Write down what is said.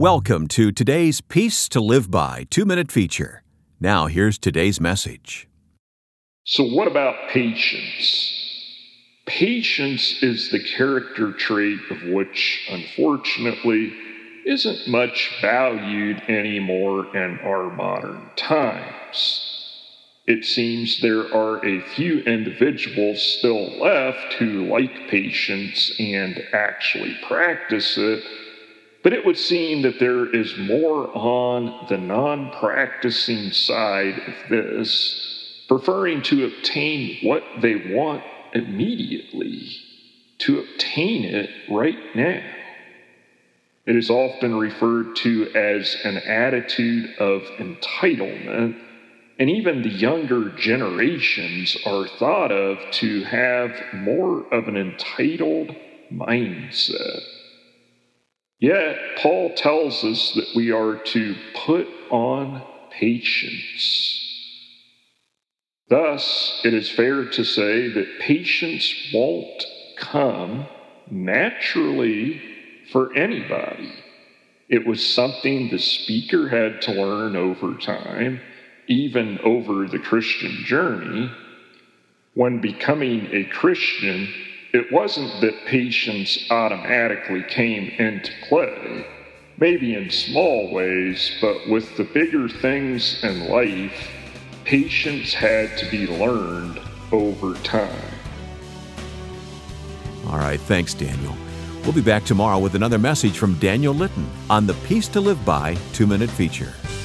Welcome to today's Peace to Live By 2-minute feature. Now here's today's message. So what about patience? Patience is the character trait of which, unfortunately, isn't much valued anymore in our modern times. It seems there are a few individuals still left who like patience and actually practice it, but it would seem that there is more on the non-practicing side of this, preferring to obtain what they want immediately, to obtain it right now. It is often referred to as an attitude of entitlement, and even the younger generations are thought of to have more of an entitled mindset. Yet, Paul tells us that we are to put on patience. Thus, it is fair to say that patience won't come naturally for anybody. It was something the speaker had to learn over time, even over the Christian journey. When becoming a Christian, it wasn't that patience automatically came into play, maybe in small ways, but with the bigger things in life, patience had to be learned over time. All right, thanks, Daniel. We'll be back tomorrow with another message from Daniel Litton on the Peace to Live By 2-minute feature.